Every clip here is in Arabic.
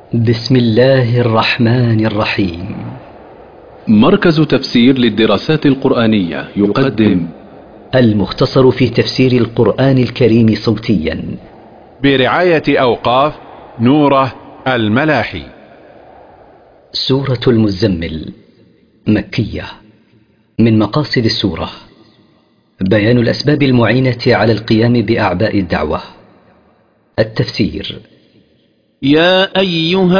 بسم الله الرحمن الرحيم. مركز تفسير للدراسات القرآنية يقدم المختصر في تفسير القرآن الكريم صوتيا برعاية أوقاف نوره الملاحي. سورة المزمل مكية. من مقاصد السورة بيان الأسباب المعينة على القيام بأعباء الدعوة. التفسير: يا أيها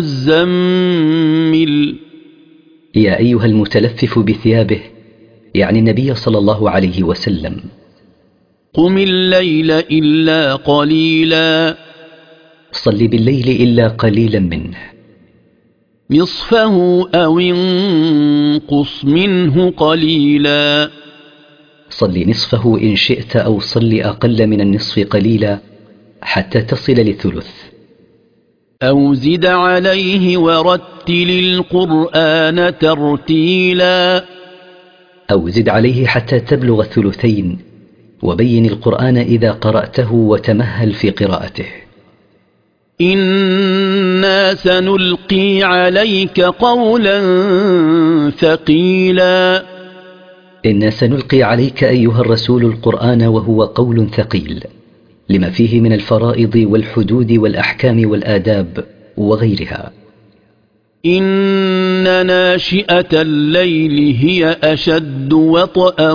المزمل، يا أيها المتلفف بثيابه، يعني النبي صلى الله عليه وسلم. قم الليل إلا قليلا، صل بالليل إلا قليلا منه. نصفه أو انقص منه قليلا، صل نصفه إن شئت، أو صل أقل من النصف قليلا حتى تصل للثلث. أو زد عليه ورتل القرآن ترتيلا، أو زد عليه حتى تبلغ الثلثين، وبين القرآن إذا قرأته وتمهل في قراءته. إنا سنلقي عليك قولا ثقيلا، إنا سنلقي عليك أيها الرسول القرآن، وهو قول ثقيل لما فيه من الفرائض والحدود والأحكام والآداب وغيرها. إن ناشئة الليل هي أشد وطئا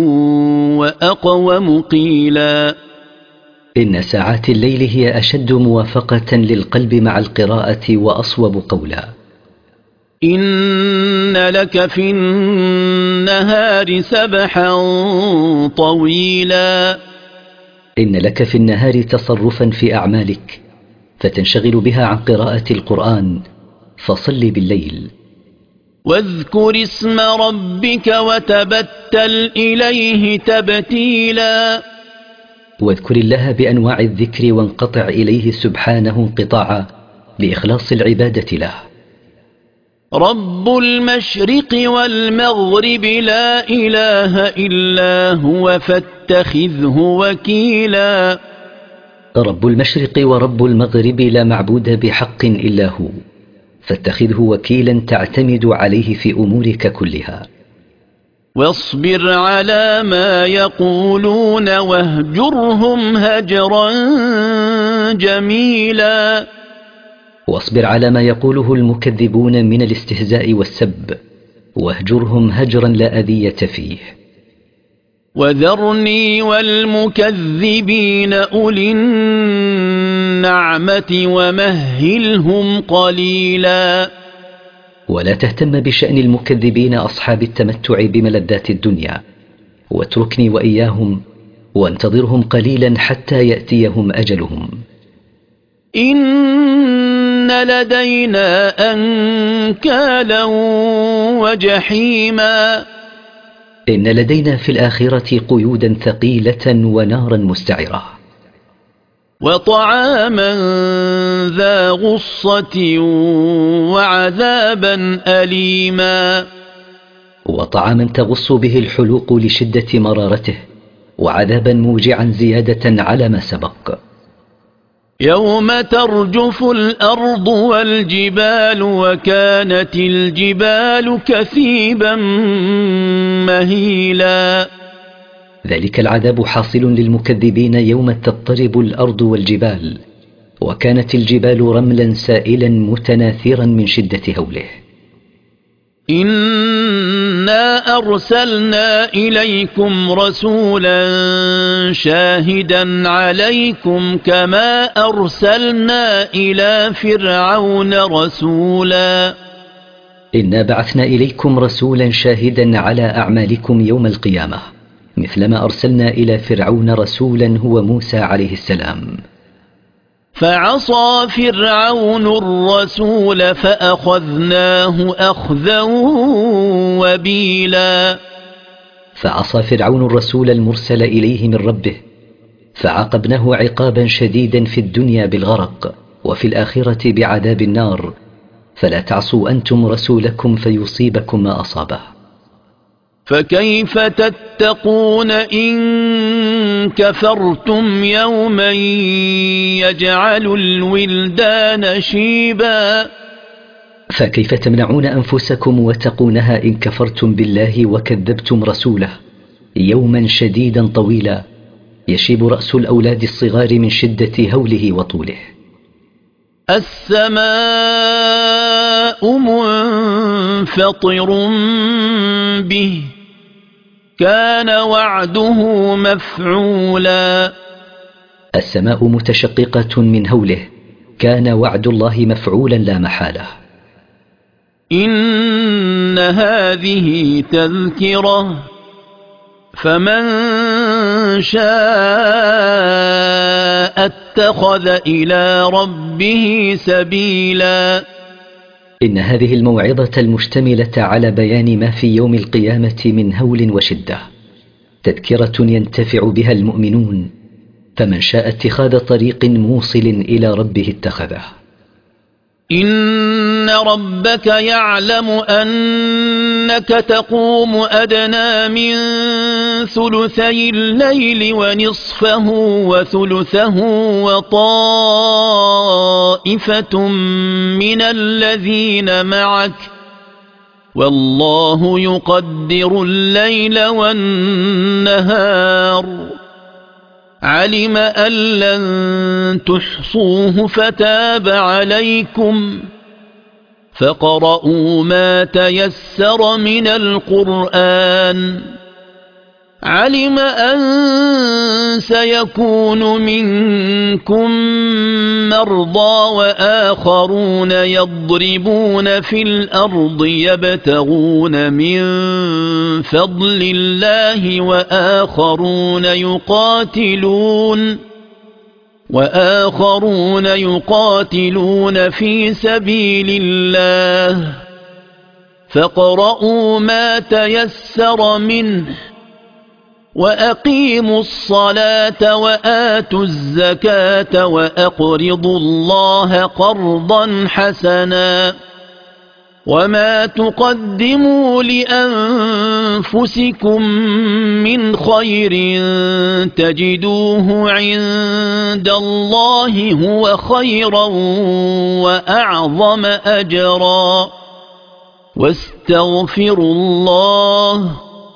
وأقوم قيلا، إن ساعات الليل هي أشد موافقة للقلب مع القراءة وأصوب قولا. إن لك في النهار سبحا طويلا، إن لك في النهار تصرفا في أعمالك فتنشغل بها عن قراءة القرآن، فصل بالليل. واذكر اسم ربك وتبتل إليه تبتيلا، واذكر الله بأنواع الذكر وانقطع إليه سبحانه انقطاعا بإخلاص العبادة له. رب المشرق والمغرب لا إله إلا هو فاتخذه وكيلا، رب المشرق ورب المغرب لا معبود بحق إلا هو، فاتخذه وكيلا تعتمد عليه في أمورك كلها. واصبر على ما يقولون واهجرهم هجرا جميلا، واصبر على ما يقوله المكذبون من الاستهزاء والسب، واهجرهم هجرا لا أذية فيه. وذرني والمكذبين أولي النعمة ومهلهم قليلا، ولا تهتم بشأن المكذبين أصحاب التمتع بملذات الدنيا، واتركني وإياهم وانتظرهم قليلا حتى يأتيهم أجلهم. إن لدينا أنكالا وجحيما، إن لدينا في الآخرة قيودا ثقيلة ونارا مستعرة. وطعاما ذا غصة وعذابا أليما، وطعاما تغص به الحلوق لشدة مرارته، وعذابا موجعا زيادة على ما سبق. يوم ترجف الأرض والجبال وكانت الجبال كثيبا مهيلا، ذلك العذاب حاصل للمكذبين يوم تضطرب الأرض والجبال، وكانت الجبال رملا سائلا متناثرا من شدة هوله. إنا أرسلنا إليكم رسولا شاهدا عليكم كما أرسلنا إلى فرعون رسولا، إنا بعثنا إليكم رسولا شاهدا على أعمالكم يوم القيامة، مثلما أرسلنا إلى فرعون رسولا هو موسى عليه السلام. فعصى فرعون الرسول فأخذناه أخذا وبيلا، فعصى فرعون الرسول المرسل إليه من ربه، فعاقبناه عقابا شديدا في الدنيا بالغرق، وفي الآخرة بعذاب النار. فلا تعصوا أنتم رسولكم فيصيبكم ما أصابه. فكيف تتقون إن كفرتم يوما يجعل الولدان شيبا فكيف تمنعون أنفسكم وتقونها إن كفرتم بالله وكذبتم رسوله يوما شديدا طويلا يشيب رأس الأولاد الصغار من شدة هوله وطوله. السماء منفطر به كان وعده مفعولا. السماء متشققة من هوله كان وعد الله مفعولا لا محالة. إن هذه تذكرة فمن شاء اتخذ إلى ربه سبيلا. إن هذه الموعظة المشتملة على بيان ما في يوم القيامة من هول وشدة تذكرة ينتفع بها المؤمنون، فمن شاء اتخاذ طريق موصل إلى ربه اتخذه. إن ربك يعلم أنك تقوم أدنى من ثلثي الليل ونصفه وثلثه وطائفة من الذين معك والله يقدر الليل والنهار علم أن لن تحصوه فتاب عليكم فاقرؤوا ما تيسر من القرآن علم أن سيكون منكم مرضى وآخرون يضربون في الأرض يبتغون من فضل الله وآخرون يقاتلون في سبيل الله فاقرؤوا ما تيسر منه وأقيموا الصلاة وآتوا الزكاة وأقرضوا الله قرضا حسنا وما تقدموا لأنفسكم من خير تجدوه عند الله هو خيرا وأعظم أجرا واستغفروا الله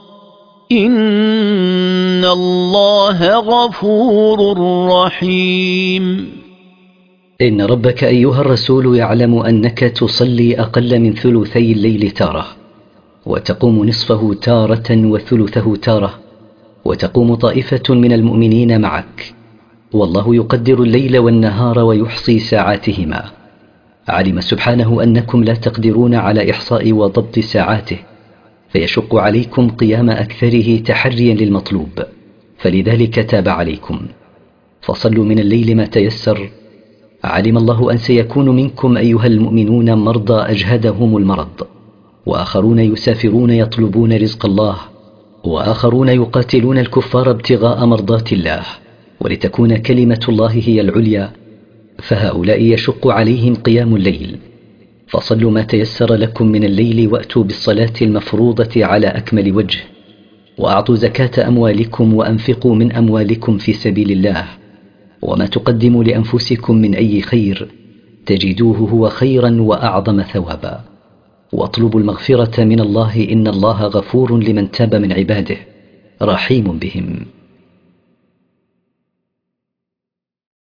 إن الله غفور رحيم. إن ربك أيها الرسول يعلم أنك تصلي أقل من ثلثي الليل تارة وتقوم نصفه تارة وثلثه تارة وتقوم طائفة من المؤمنين معك، والله يقدر الليل والنهار ويحصي ساعاتهما. علم سبحانه أنكم لا تقدرون على إحصاء وضبط ساعاته فيشق عليكم قيام أكثره تحريا للمطلوب، فلذلك تاب عليكم. فصلوا من الليل ما تيسر. علم الله أن سيكون منكم أيها المؤمنون مرضى أجهدهم المرض، وآخرون يسافرون يطلبون رزق الله، وآخرون يقاتلون الكفار ابتغاء مرضات الله ولتكون كلمة الله هي العليا، فهؤلاء يشق عليهم قيام الليل. فصلوا ما تيسر لكم من الليل وأتوا بالصلاة المفروضة على أكمل وجه، وأعطوا زكاة أموالكم وأنفقوا من أموالكم في سبيل الله، وما تقدموا لأنفسكم من أي خير تجدوه هو خيرا وأعظم ثوابا، واطلبوا المغفرة من الله إن الله غفور لمن تاب من عباده رحيم بهم.